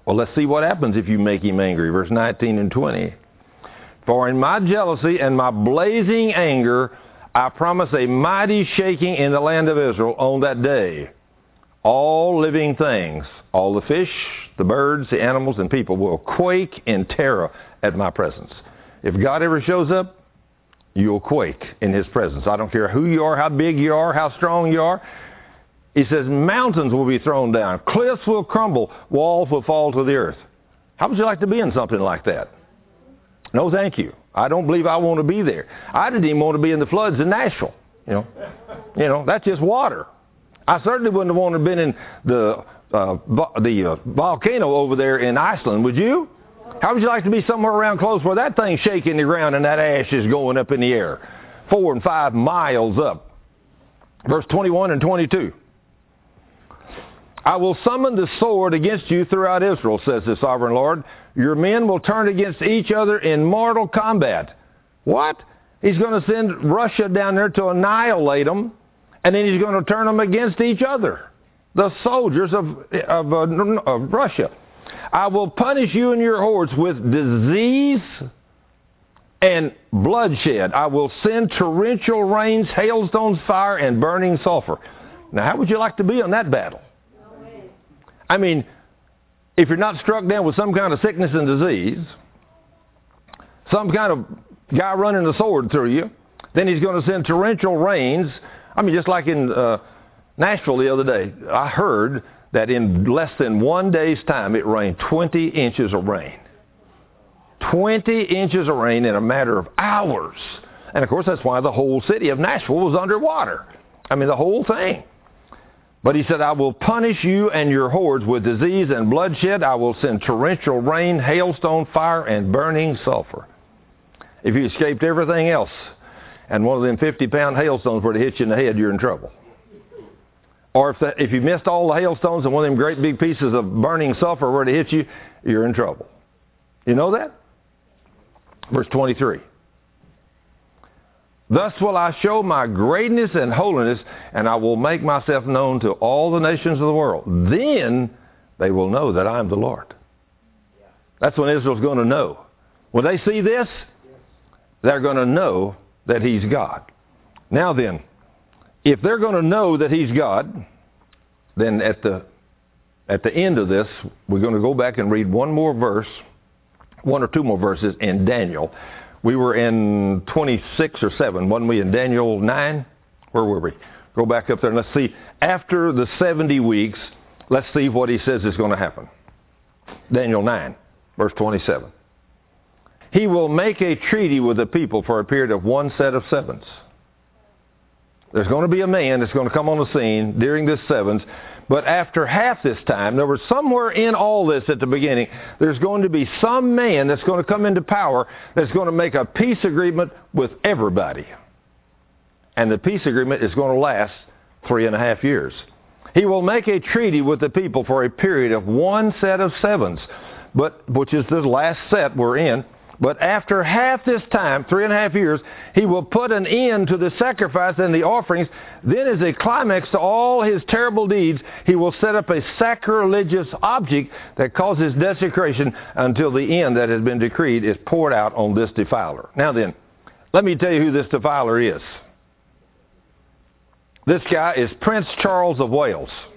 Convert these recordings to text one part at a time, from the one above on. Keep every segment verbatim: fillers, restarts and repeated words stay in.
Well, let's see what happens if you make him angry. Verse nineteen and twenty. For in my jealousy and my blazing anger, I promise a mighty shaking in the land of Israel on that day. All living things, all the fish, the birds, the animals, and people will quake in terror at my presence. If God ever shows up, you'll quake in his presence. I don't care who you are, how big you are, how strong you are. He says mountains will be thrown down, cliffs will crumble, walls will fall to the earth. How would you like to be in something like that? No, thank you. I don't believe I want to be there. I didn't even want to be in the floods in Nashville. You know, you know, that's just water. I certainly wouldn't have wanted to have been in the uh, the uh, volcano over there in Iceland. Would you? How would you like to be somewhere around close where that thing's shaking the ground and that ash is going up in the air, four and five miles up? Verse twenty-one and twenty-two. I will summon the sword against you throughout Israel, says the sovereign Lord. Your men will turn against each other in mortal combat. What? He's going to send Russia down there to annihilate them, and then he's going to turn them against each other, the soldiers of, of, uh, of Russia. I will punish you and your hordes with disease and bloodshed. I will send torrential rains, hailstones, fire, and burning sulfur. Now, how would you like to be on that battle? I mean, if you're not struck down with some kind of sickness and disease, some kind of guy running a sword through you, then he's going to send torrential rains. I mean, just like in uh, Nashville the other day, I heard that in less than one day's time, it rained twenty inches of rain. twenty inches of rain in a matter of hours. And, of course, that's why the whole city of Nashville was underwater. I mean, the whole thing. But he said, I will punish you and your hordes with disease and bloodshed. I will send torrential rain, hailstone, fire, and burning sulfur. If you escaped everything else, and one of them fifty-pound hailstones were to hit you in the head, you're in trouble. Or if, the, if you missed all the hailstones and one of them great big pieces of burning sulfur were to hit you, you're in trouble. You know that? Verse twenty-three. Thus will I show my greatness and holiness, and I will make myself known to all the nations of the world. Then they will know that I am the Lord. That's when Israel's going to know. When they see this, they're going to know that he's God. Now then, if they're going to know that he's God, then at the, at the end of this, we're going to go back and read one more verse, one or two more verses in Daniel. We were in twenty-six or seven, wasn't we, in Daniel nine? Where were we? Go back up there and let's see. After the seventy weeks, let's see what he says is going to happen. Daniel nine, verse twenty-seven. He will make a treaty with the people for a period of one set of sevens. There's going to be a man that's going to come on the scene during this sevens, but after half this time, there was somewhere in all this at the beginning, there's going to be some man that's going to come into power that's going to make a peace agreement with everybody. And the peace agreement is going to last three and a half years. He will make a treaty with the people for a period of one set of sevens, but which is the last set we're in. But after half this time, three and a half years, he will put an end to the sacrifice and the offerings. Then as a climax to all his terrible deeds, he will set up a sacrilegious object that causes desecration until the end that has been decreed is poured out on this defiler. Now then, let me tell you who this defiler is. This guy is Prince Charles of Wales.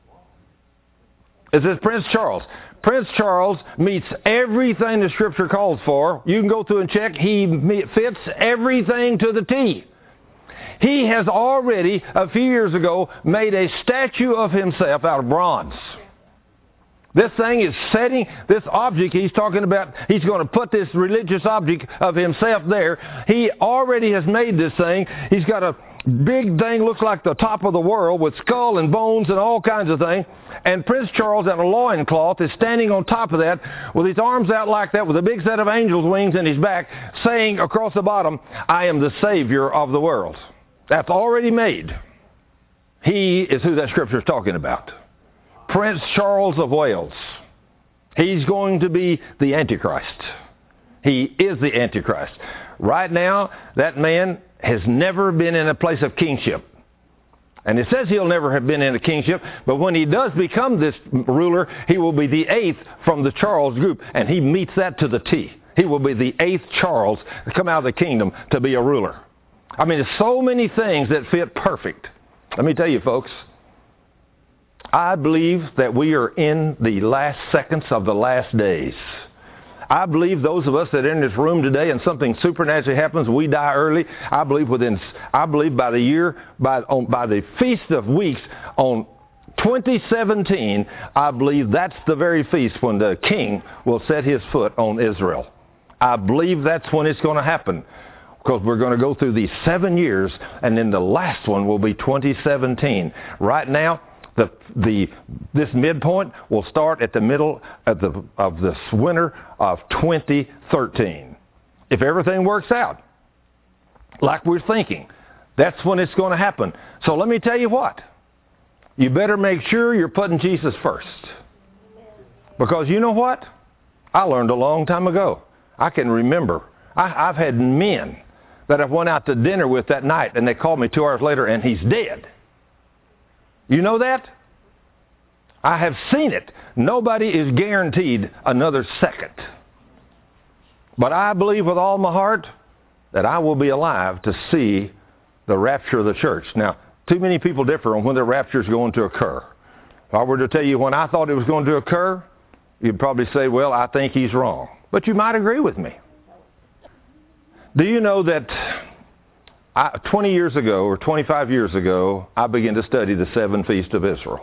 It says Prince Charles. Prince Charles meets everything the Scripture calls for. You can go through and check. He fits everything to the T. He has already, a few years ago, made a statue of himself out of bronze. This thing is setting, this object he's talking about, he's going to put this religious object of himself there. He already has made this thing. He's got a big thing, looks like the top of the world, with skull and bones and all kinds of things. And Prince Charles, in a loincloth, is standing on top of that with his arms out like that, with a big set of angel's wings in his back, saying across the bottom, I am the Savior of the world. That's already made. He is who that Scripture is talking about. Prince Charles of Wales. He's going to be the Antichrist. He is the Antichrist. Right now, that man has never been in a place of kingship. And it says he'll never have been in a kingship, but when he does become this ruler, he will be the eighth from the Charles group, and he meets that to the T. He will be the eighth Charles to come out of the kingdom to be a ruler. I mean, there's so many things that fit perfect. Let me tell you, folks, I believe that we are in the last seconds of the last days. I believe those of us that are in this room today and something supernaturally happens, we die early. I believe within, I believe by the year, by, on, by the Feast of Weeks on twenty seventeen, I believe that's the very feast when the king will set his foot on Israel. I believe that's when it's going to happen, because we're going to go through these seven years, and then the last one will be twenty seventeen. Right now, The, the, this midpoint will start at the middle of, the, of this winter of twenty thirteen. If everything works out like we're thinking, that's when it's going to happen. So let me tell you what. You better make sure you're putting Jesus first. Because you know what? I learned a long time ago. I can remember. I, I've had men that I went out to dinner with that night, and they called me two hours later, and he's dead. You know that? I have seen it. Nobody is guaranteed another second. But I believe with all my heart that I will be alive to see the rapture of the church. Now, too many people differ on when the rapture is going to occur. If I were to tell you when I thought it was going to occur, you'd probably say, well, I think he's wrong. But you might agree with me. Do you know that I, twenty years ago or twenty-five years ago, I began to study the seven feasts of Israel.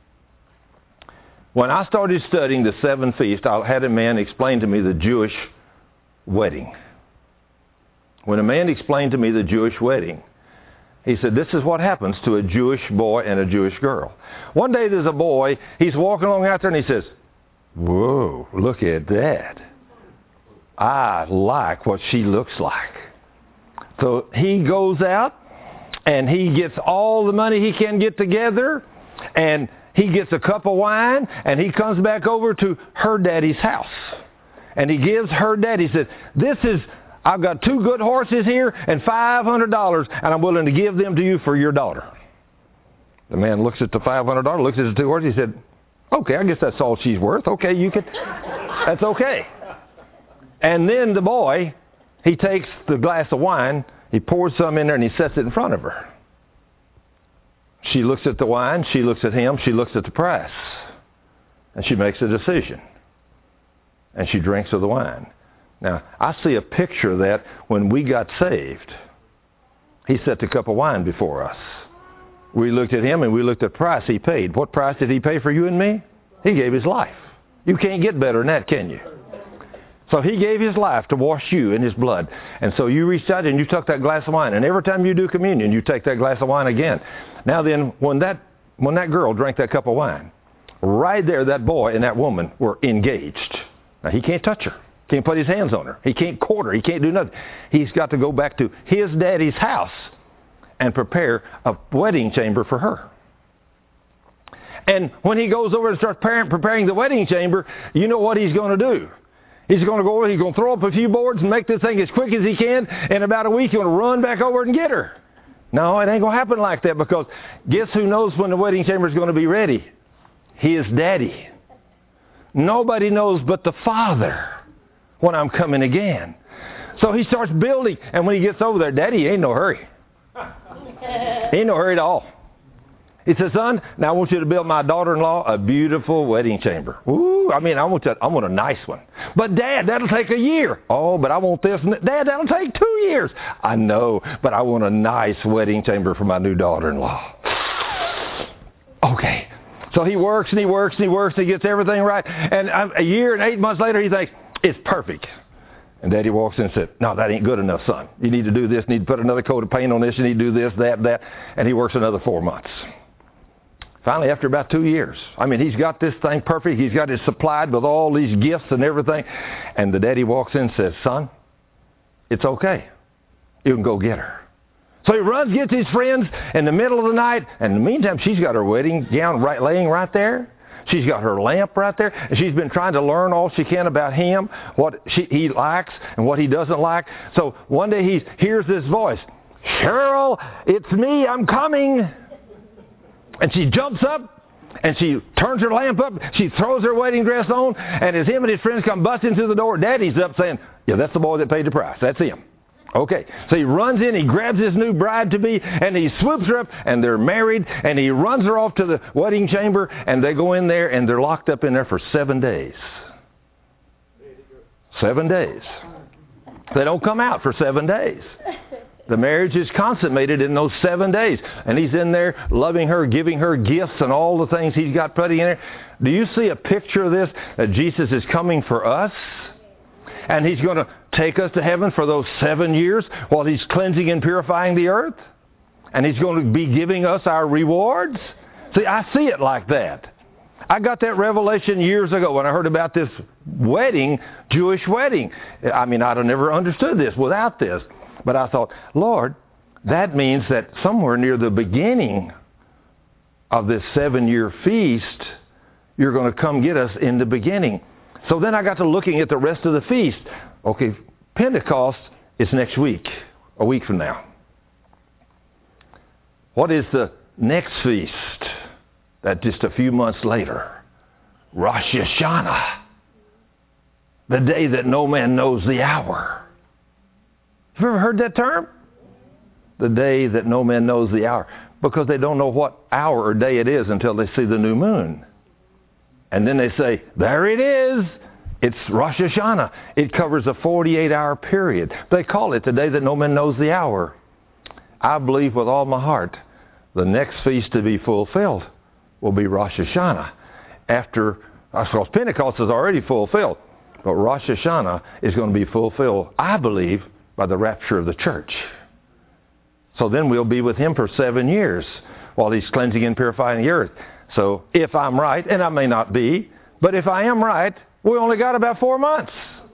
When I started studying the seven feasts, I had a man explain to me the Jewish wedding. When a man explained to me the Jewish wedding, he said, this is what happens to a Jewish boy and a Jewish girl. One day there's a boy, he's walking along out there and he says, whoa, look at that. I like what she looks like. So he goes out and he gets all the money he can get together, and he gets a cup of wine, and he comes back over to her daddy's house. And he gives her daddy, he said, this is, I've got two good horses here and five hundred dollars, and I'm willing to give them to you for your daughter. The man looks at the five hundred dollars, looks at the two horses, he said, okay, I guess that's all she's worth. Okay, you can, that's okay. And then the boy, he takes the glass of wine, he pours some in there, and he sets it in front of her. She looks at the wine, she looks at him, she looks at the price, and she makes a decision. And she drinks of the wine. Now, I see a picture of that when we got saved. He set the cup of wine before us. We looked at him and we looked at the price he paid. What price did he pay for you and me? He gave his life. You can't get better than that, can you? So he gave his life to wash you in his blood. And so you reached out and you took that glass of wine. And every time you do communion, you take that glass of wine again. Now then, when that, when that girl drank that cup of wine, right there, that boy and that woman were engaged. Now, he can't touch her. Can't put his hands on her. He can't court her. He can't do nothing. He's got to go back to his daddy's house and prepare a wedding chamber for her. And when he goes over and starts preparing the wedding chamber, you know what he's going to do. He's going to go over, he's going to throw up a few boards and make this thing as quick as he can. In about a week, he's going to run back over and get her. No, it ain't going to happen like that, because guess who knows when the wedding chamber is going to be ready? His daddy. Nobody knows but the Father when I'm coming again. So he starts building, and when he gets over there, Daddy ain't no hurry. He ain't no hurry at all. He says, son, now I want you to build my daughter-in-law a beautiful wedding chamber. Ooh, I mean, I want, to, I want a nice one. But, Dad, that'll take a year. Oh, but I want this. Dad, that'll take two years. I know, but I want a nice wedding chamber for my new daughter-in-law. Okay. So he works and he works and he works and he gets everything right. And a year and eight months later, he thinks, it's perfect. And Daddy walks in and said, no, that ain't good enough, son. You need to do this. You need to put another coat of paint on this. You need to do this, that, that. And he works another four months. Finally, after about two years, I mean, he's got this thing perfect. He's got it supplied with all these gifts and everything. And the daddy walks in and says, son, it's okay. You can go get her. So he runs, gets his friends in the middle of the night. And in the meantime, she's got her wedding gown right, laying right there. She's got her lamp right there. And she's been trying to learn all she can about him, what she, he likes and what he doesn't like. So one day he hears this voice, Cheryl, it's me, I'm coming. And she jumps up, and she turns her lamp up. She throws her wedding dress on, and as him and his friends come busting through the door, Daddy's up saying, yeah, that's the boy that paid the price. That's him. Okay, so he runs in, he grabs his new bride-to-be, and he swoops her up, and they're married, and he runs her off to the wedding chamber, and they go in there, and they're locked up in there for seven days. Seven days. They don't come out for seven days. The marriage is consummated in those seven days. And he's in there loving her, giving her gifts and all the things he's got putting in there. Do you see a picture of this? That Jesus is coming for us? And he's going to take us to heaven for those seven years while he's cleansing and purifying the earth? And he's going to be giving us our rewards? See, I see it like that. I got that revelation years ago when I heard about this wedding, Jewish wedding. I mean, I'd have never understood this without this. But I thought, Lord, that means that somewhere near the beginning of this seven-year feast, you're going to come get us in the beginning. So then I got to looking at the rest of the feast. Okay, Pentecost is next week, a week from now. What is the next feast? That just a few months later, Rosh Hashanah, the day that no man knows the hour. Have you ever heard that term? The day that no man knows the hour. Because they don't know what hour or day it is until they see the new moon. And then they say, there it is. It's Rosh Hashanah. It covers a forty-eight hour period. They call it the day that no man knows the hour. I believe with all my heart, the next feast to be fulfilled will be Rosh Hashanah. After, because Pentecost is already fulfilled. But Rosh Hashanah is going to be fulfilled, I believe, by the rapture of the church. So then we'll be with him for seven years while he's cleansing and purifying the earth. So if I'm right, and I may not be, but if I am right, we only got about four months.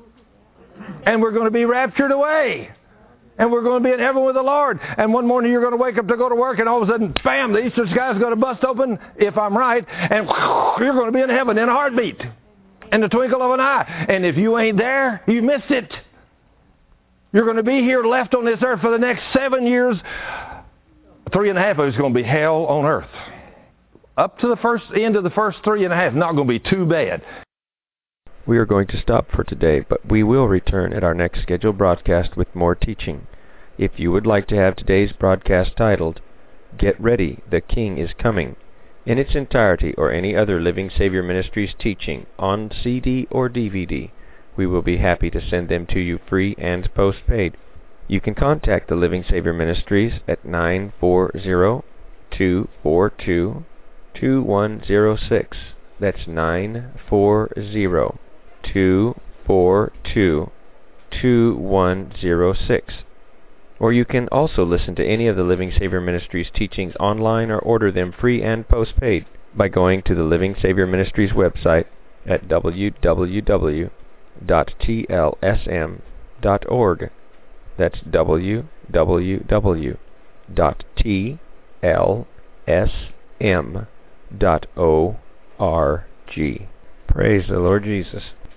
And we're going to be raptured away. And we're going to be in heaven with the Lord. And one morning you're going to wake up to go to work, and all of a sudden, bam, the eastern sky is going to bust open, if I'm right, and you're going to be in heaven in a heartbeat, in the twinkle of an eye. And if you ain't there, you missed it. You're going to be here left on this earth for the next seven years. Three and a half of it's going to be hell on earth. Up to the first end of the first three and a half, not going to be too bad. We are going to stop for today, but we will return at our next scheduled broadcast with more teaching. If you would like to have today's broadcast titled, Get Ready, the King is Coming, in its entirety, or any other Living Savior Ministries teaching on C D or D V D, we will be happy to send them to you free and postpaid. You can contact the Living Savior Ministries at nine four zero, two four two, two one zero six. That's nine four zero, two four two, two one zero six. Or you can also listen to any of the Living Savior Ministries teachings online or order them free and postpaid by going to the Living Savior Ministries website at w w w dot t l s m dot org. That's w w w dot t l s m dot org. Praise the Lord Jesus.